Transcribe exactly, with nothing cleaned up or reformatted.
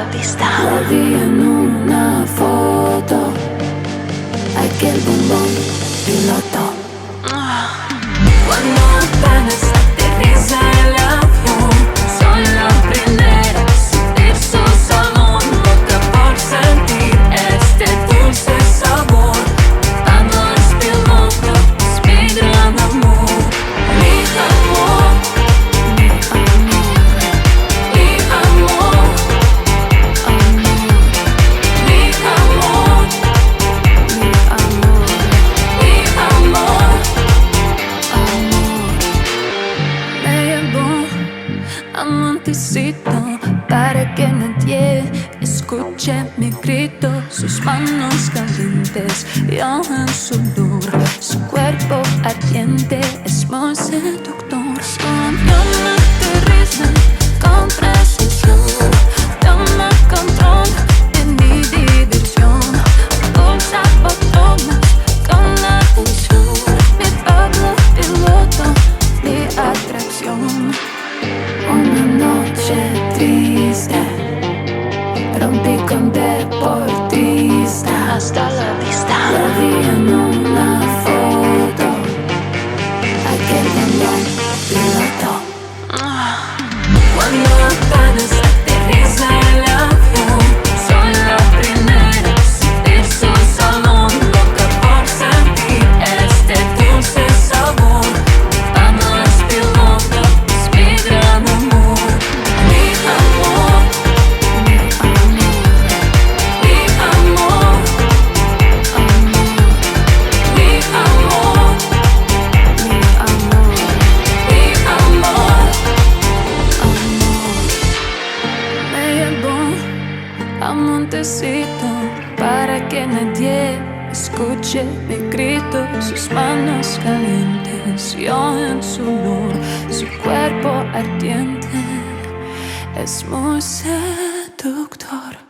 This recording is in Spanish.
pista. Lo vi en una foto, aquel bombón piloto. Cuando apenas aterriza el avión, soy la primera a subir su salón, loca por sentir este dulce sabor. Vamos piloto, es mi gran amor. Mi amor, Mi amor, mi amor, mi amor, mi amor, mi amor. amor. Me llevó a Montecito para que nadie escuche mi grito. Sus manos calientes, yo en sudor. Su cuerpo ardiente es muy seductor. Su avión aterriza con precisión. Toma control de mi diversión. Pulsa botones con la atención. Mi Pablo piloto, mi atracción. Una noche triste, rompí con deportista. Hasta la vista. Lo vi en una foto, aquel bombón piloto. Cuando apenas aterriza el avión, soy la primera a subir su salón, loca por sentir este dulce sabor. Vamos piloto, es mi gran amor. Mi amor, Mi amor, mi amor, mi amor, mi amor, mi amor. amor. Me llevó a Montecito para que nadie escuche mi grito. Sus manos calientes, yo en su olor. Su cuerpo ardiente es muy seductor.